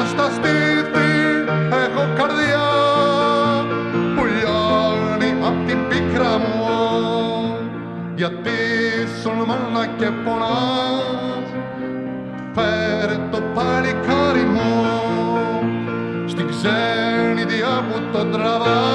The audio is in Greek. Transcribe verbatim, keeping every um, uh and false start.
στα στήθη έχω καρδιά που λιώνει απ' την πίκρα μου. Γιατί σον μάνα και πονάς, φέρε το παλικάρι μου στην ξένη διά που τον τραβά.